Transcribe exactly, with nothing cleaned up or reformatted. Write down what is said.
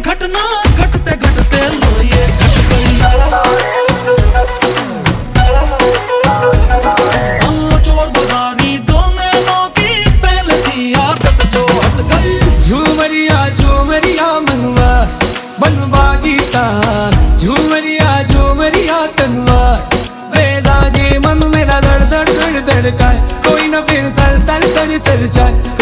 घटना घटते घटते लो ये घट गई। हाँ, चोर बाजारी दो नैनों की पहले थी आदत जो हट गई। झूमरिया झूमरिया मनवा बनवा की सा, झूमरिया झूमरिया तनवा बेदागे मन मेरा धड़ धड़ धड़ धड़काए, कोई न फिर सर सर सर सर जाए।